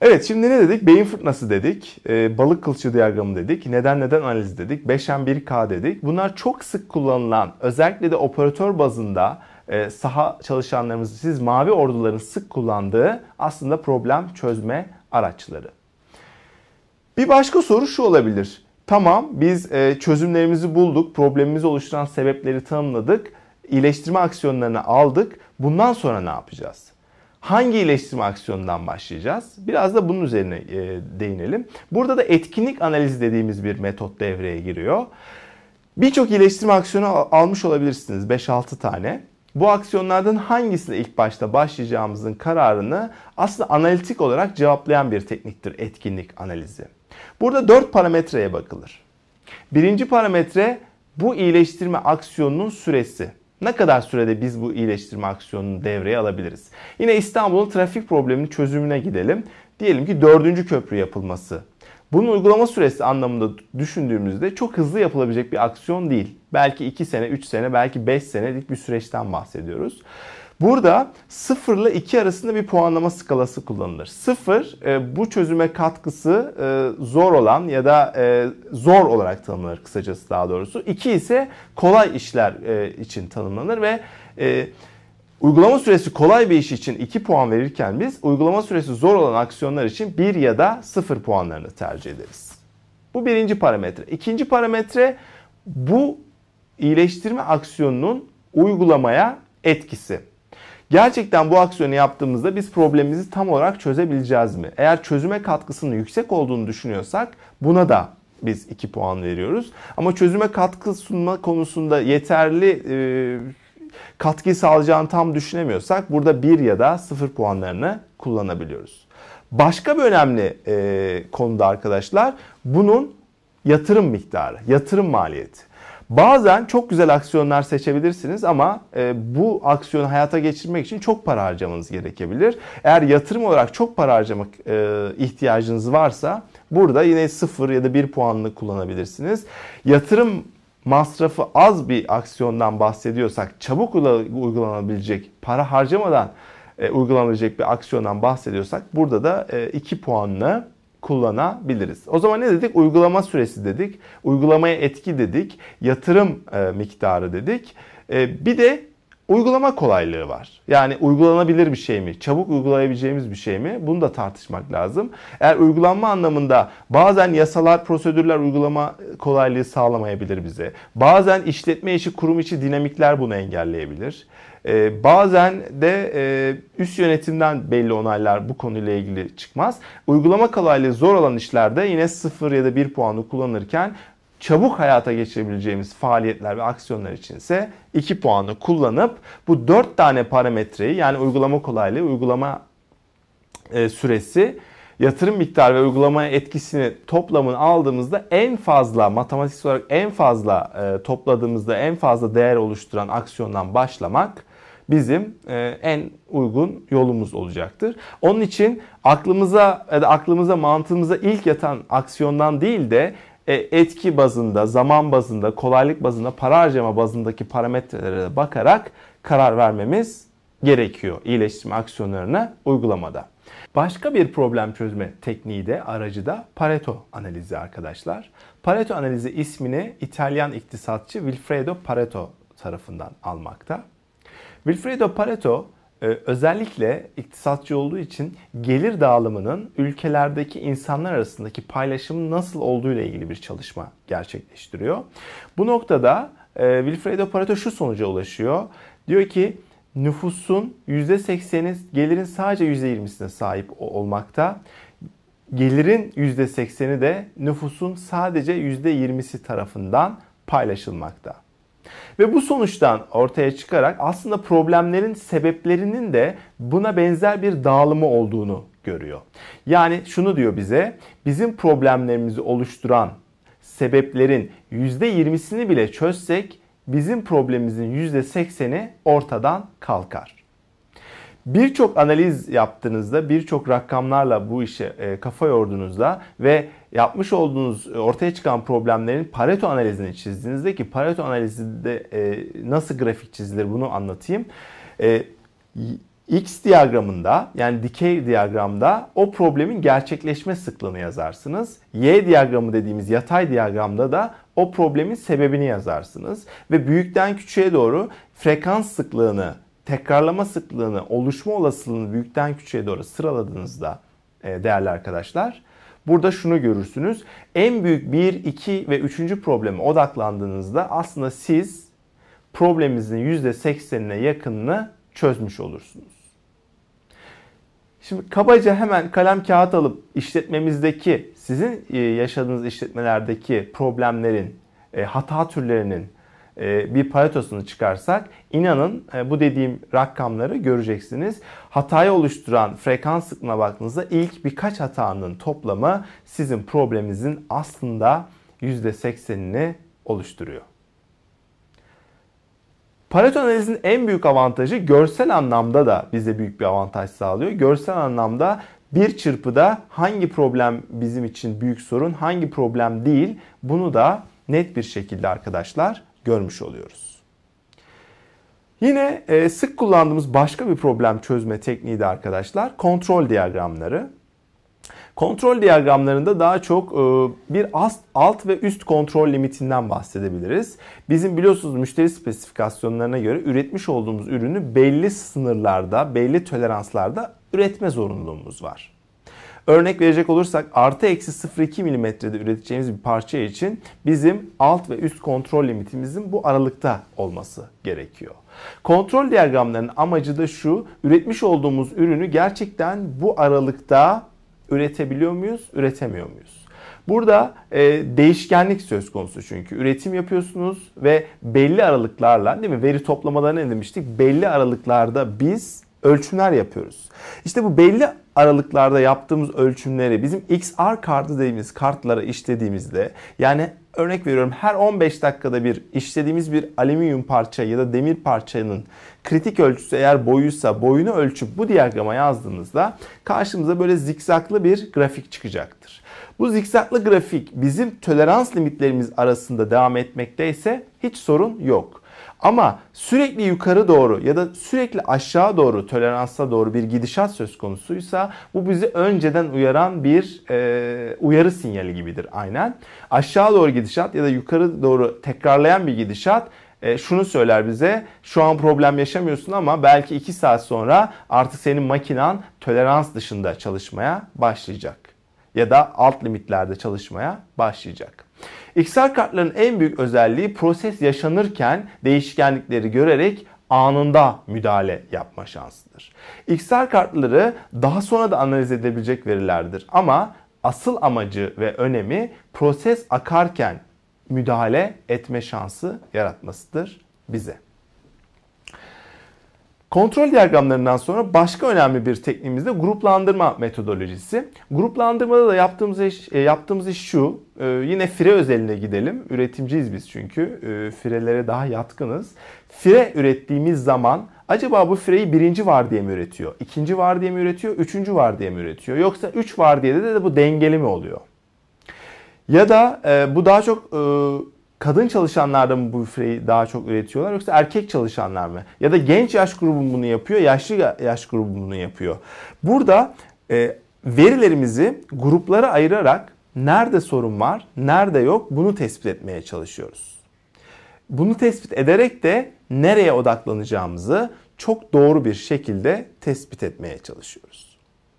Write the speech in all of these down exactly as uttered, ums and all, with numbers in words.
Evet, şimdi ne dedik? Beyin fırtınası dedik, e, balık kılçığı diyagramı dedik, neden neden analiz dedik, beş M bir K dedik. Bunlar çok sık kullanılan, özellikle de operatör bazında e, saha çalışanlarımız, siz mavi orduların sık kullandığı aslında problem çözme araçları. Bir başka soru şu olabilir. Tamam, biz e, çözümlerimizi bulduk, problemimizi oluşturan sebepleri tanımladık, iyileştirme aksiyonlarını aldık. Bundan sonra ne yapacağız? Hangi iyileştirme aksiyonundan başlayacağız? Biraz da bunun üzerine e, değinelim. Burada da etkinlik analizi dediğimiz bir metot devreye giriyor. Birçok iyileştirme aksiyonu almış olabilirsiniz, beş altı tane. Bu aksiyonlardan hangisine ilk başta başlayacağımızın kararını aslında analitik olarak cevaplayan bir tekniktir etkinlik analizi. Burada dört parametreye bakılır. Birinci parametre bu iyileştirme aksiyonunun süresi. Ne kadar sürede biz bu iyileştirme aksiyonunu devreye alabiliriz? Yine İstanbul'un trafik probleminin çözümüne gidelim. Diyelim ki dördüncü köprü yapılması. Bunun uygulama süresi anlamında düşündüğümüzde çok hızlı yapılabilecek bir aksiyon değil. Belki iki sene, üç sene, belki beş senelik bir süreçten bahsediyoruz. Burada sıfır ile iki arasında bir puanlama skalası kullanılır. sıfır bu çözüme katkısı zor olan ya da zor olarak tanımlanır kısacası daha doğrusu. iki ise kolay işler için tanımlanır ve uygulama süresi kolay bir iş için iki puan verirken biz uygulama süresi zor olan aksiyonlar için bir ya da sıfır puanlarını tercih ederiz. Bu birinci parametre. İkinci parametre bu iyileştirme aksiyonunun uygulamaya etkisi. Gerçekten bu aksiyonu yaptığımızda biz problemimizi tam olarak çözebileceğiz mi? Eğer çözüme katkısının yüksek olduğunu düşünüyorsak buna da biz iki puan veriyoruz. Ama çözüme katkı sunma konusunda yeterli e, katkıyı sağlayacağını tam düşünemiyorsak burada bir ya da sıfır puanlarını kullanabiliyoruz. Başka bir önemli e, konuda arkadaşlar bunun yatırım miktarı, yatırım maliyeti. Bazen çok güzel aksiyonlar seçebilirsiniz ama e, bu aksiyonu hayata geçirmek için çok para harcamanız gerekebilir. Eğer yatırım olarak çok para harcamak e, ihtiyacınız varsa burada yine sıfır ya da bir puanını kullanabilirsiniz. Yatırım masrafı az bir aksiyondan bahsediyorsak, çabuk uygulanabilecek, para harcamadan e, uygulanabilecek bir aksiyondan bahsediyorsak burada da e, iki puanını kullanabiliriz. O zaman ne dedik? Uygulama süresi dedik, uygulamaya etki dedik, yatırım e, miktarı dedik. E, bir de uygulama kolaylığı var. Yani uygulanabilir bir şey mi? Çabuk uygulayabileceğimiz bir şey mi? Bunu da tartışmak lazım. Eğer uygulanma anlamında bazen yasalar, prosedürler uygulama kolaylığı sağlamayabilir bize. Bazen işletme içi, kurum içi dinamikler bunu engelleyebilir. Ee, bazen de e, üst yönetimden belli onaylar bu konuyla ilgili çıkmaz. Uygulama kolaylığı zor olan işlerde yine sıfır ya da bir puanı kullanırken çabuk hayata geçirebileceğimiz faaliyetler ve aksiyonlar içinse iki puanı kullanıp bu dört tane parametreyi yani uygulama kolaylığı, uygulama e, süresi, yatırım miktarı ve uygulamaya etkisini toplamını aldığımızda en fazla matematiksel olarak en fazla e, topladığımızda en fazla değer oluşturan aksiyondan başlamak bizim e, en uygun yolumuz olacaktır. Onun için aklımıza ya da aklımıza mantığımıza ilk yatan aksiyondan değil de etki bazında, zaman bazında, kolaylık bazında, para harcama bazındaki parametrelere bakarak karar vermemiz gerekiyor iyileştirme aksiyonlarını uygulamada. Başka bir problem çözme tekniği de aracı da Pareto analizi arkadaşlar. Pareto analizi ismini İtalyan iktisatçı Vilfredo Pareto tarafından almakta. Vilfredo Pareto özellikle iktisatçı olduğu için gelir dağılımının ülkelerdeki insanlar arasındaki paylaşımın nasıl olduğu ile ilgili bir çalışma gerçekleştiriyor. Bu noktada Vilfredo Pareto şu sonuca ulaşıyor. Diyor ki nüfusun yüzde sekseni gelirin sadece yüzde yirmisine sahip olmakta. Gelirin yüzde sekseni de nüfusun sadece yüzde yirmisi tarafından paylaşılmakta. Ve bu sonuçtan ortaya çıkarak aslında problemlerin sebeplerinin de buna benzer bir dağılımı olduğunu görüyor. Yani şunu diyor bize, bizim problemlerimizi oluşturan sebeplerin yüzde yirmisini bile çözsek bizim problemimizin yüzde sekseni ortadan kalkar. Birçok analiz yaptığınızda, birçok rakamlarla bu işe kafa yorduğunuzda ve yapmış olduğunuz ortaya çıkan problemlerin Pareto analizini çizdiğinizde ki Pareto analizinde nasıl grafik çizilir bunu anlatayım. X diyagramında yani dikey diyagramda o problemin gerçekleşme sıklığını yazarsınız. Y diyagramı dediğimiz yatay diyagramda da o problemin sebebini yazarsınız. Ve büyükten küçüğe doğru frekans sıklığını, tekrarlama sıklığını, oluşma olasılığını büyükten küçüğe doğru sıraladığınızda değerli arkadaşlar, burada şunu görürsünüz. En büyük bir, iki ve üçüncü probleme odaklandığınızda aslında siz probleminizin yüzde seksenine yakınını çözmüş olursunuz. Şimdi kabaca hemen kalem kağıt alıp işletmemizdeki, sizin yaşadığınız işletmelerdeki problemlerin, hata türlerinin bir paletosunu çıkarsak, inanın bu dediğim rakamları göreceksiniz. Hatayı oluşturan frekans sıklığına baktığınızda ilk birkaç hatanın toplamı sizin probleminizin aslında yüzde seksenini oluşturuyor. Pareto analizinin en büyük avantajı görsel anlamda da bize büyük bir avantaj sağlıyor. Görsel anlamda bir çırpıda hangi problem bizim için büyük sorun, hangi problem değil, bunu da net bir şekilde arkadaşlar görmüş oluyoruz. Yine sık kullandığımız başka bir problem çözme tekniği de arkadaşlar kontrol diyagramları. Kontrol diyagramlarında daha çok bir alt ve üst kontrol limitinden bahsedebiliriz. Bizim biliyorsunuz müşteri spesifikasyonlarına göre üretmiş olduğumuz ürünü belli sınırlarda, belli toleranslarda üretme zorunluluğumuz var. Örnek verecek olursak artı eksi sıfır virgül iki milimetrede üreteceğimiz bir parça için bizim alt ve üst kontrol limitimizin bu aralıkta olması gerekiyor. Kontrol diyagramlarının amacı da şu: üretmiş olduğumuz ürünü gerçekten bu aralıkta üretebiliyor muyuz, üretemiyor muyuz? Burada e, değişkenlik söz konusu çünkü. Üretim yapıyorsunuz ve belli aralıklarla, değil mi? Veri toplamalarına ne demiştik? Belli aralıklarda biz ölçümler yapıyoruz. İşte bu belli aralıklarda yaptığımız ölçümleri bizim X R kartı dediğimiz kartlara işlediğimizde, yani örnek veriyorum her on beş dakikada bir işlediğimiz bir alüminyum parça ya da demir parçanın kritik ölçüsü eğer boyuysa boyunu ölçüp bu diyagrama yazdığımızda karşımıza böyle zikzaklı bir grafik çıkacaktır. Bu zikzaklı grafik bizim tolerans limitlerimiz arasında devam etmekteyse hiç sorun yok. Ama sürekli yukarı doğru ya da sürekli aşağı doğru toleransa doğru bir gidişat söz konusuysa bu bizi önceden uyaran bir e, uyarı sinyali gibidir aynen. Aşağı doğru gidişat ya da yukarı doğru tekrarlayan bir gidişat e, şunu söyler bize: şu an problem yaşamıyorsun ama belki iki saat sonra artık senin makinan tolerans dışında çalışmaya başlayacak. Ya da alt limitlerde çalışmaya başlayacak. X R kartların en büyük özelliği proses yaşanırken değişkenlikleri görerek anında müdahale yapma şansıdır. X R kartları daha sonra da analiz edebilecek verilerdir ama asıl amacı ve önemi proses akarken müdahale etme şansı yaratmasıdır bize. Kontrol diyagramlarından sonra başka önemli bir tekniğimiz de gruplandırma metodolojisi. Gruplandırmada da yaptığımız iş, yaptığımız iş şu. Yine fire özeline gidelim. Üretimciyiz biz çünkü. Firelere daha yatkınız. Fire ürettiğimiz zaman acaba bu fireyi birinci var diye mi üretiyor? İkinci var diye mi üretiyor? Üçüncü var diye mi üretiyor? Yoksa üç var diye de, de bu dengeli mi oluyor? Ya da bu daha çok kadın çalışanlar mı bu fireyi daha çok üretiyorlar yoksa erkek çalışanlar mı? Ya da genç yaş grubu bunu yapıyor, yaşlı yaş grubu bunu yapıyor. Burada e, verilerimizi gruplara ayırarak nerede sorun var, nerede yok bunu tespit etmeye çalışıyoruz. Bunu tespit ederek de nereye odaklanacağımızı çok doğru bir şekilde tespit etmeye çalışıyoruz.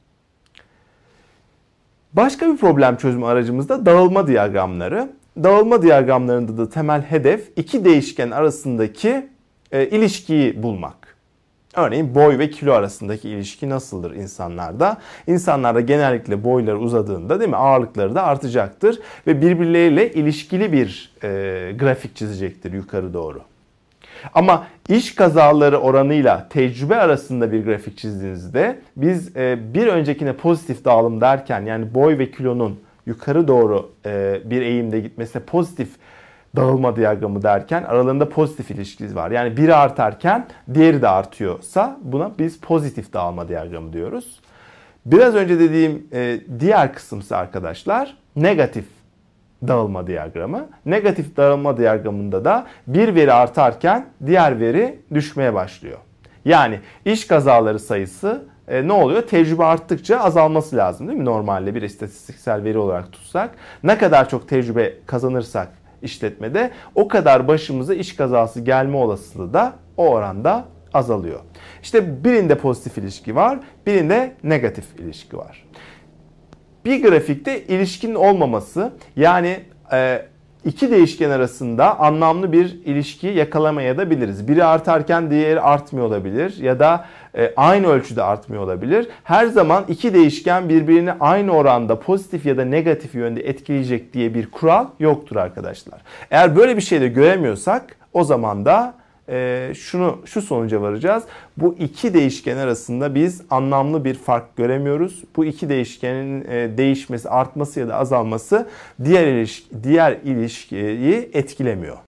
Başka bir problem çözümü aracımız da dağılma diyagramları. Dağılma diyagramlarında da temel hedef iki değişken arasındaki e, ilişkiyi bulmak. Örneğin boy ve kilo arasındaki ilişki nasıldır insanlarda? İnsanlarda genellikle boyları uzadığında, değil mi, ağırlıkları da artacaktır ve birbirleriyle ilişkili bir e, grafik çizecektir yukarı doğru. Ama iş kazaları oranıyla tecrübe arasında bir grafik çizdiğinizde biz e, bir öncekine pozitif dağılım derken, yani boy ve kilonun yukarı doğru bir eğimde gitmesine pozitif dağılma diyagramı derken aralarında pozitif ilişkisi var. Yani biri artarken diğeri de artıyorsa buna biz pozitif dağılma diyagramı diyoruz. Biraz önce dediğim diğer kısımsa arkadaşlar negatif dağılma diyagramı. Negatif dağılma diyagramında da bir veri artarken diğer veri düşmeye başlıyor. Yani iş kazaları sayısı e, ne oluyor? Tecrübe arttıkça azalması lazım değil mi? Normalde bir istatistiksel veri olarak tutsak. Ne kadar çok tecrübe kazanırsak işletmede o kadar başımıza iş kazası gelme olasılığı da o oranda azalıyor. İşte birinde pozitif ilişki var, birinde negatif ilişki var. Bir grafikte ilişkinin olmaması, yani e, iki değişken arasında anlamlı bir ilişki yakalamayabiliriz. Biri artarken diğeri artmıyor olabilir ya da e, aynı ölçüde artmıyor olabilir. Her zaman iki değişken birbirini aynı oranda pozitif ya da negatif yönde etkileyecek diye bir kural yoktur arkadaşlar. Eğer böyle bir şey de göremiyorsak o zaman da e, şunu şu sonuca varacağız. Bu iki değişken arasında biz anlamlı bir fark göremiyoruz. Bu iki değişkenin e, değişmesi, artması ya da azalması diğer ilişki, diğer ilişkiyi etkilemiyor.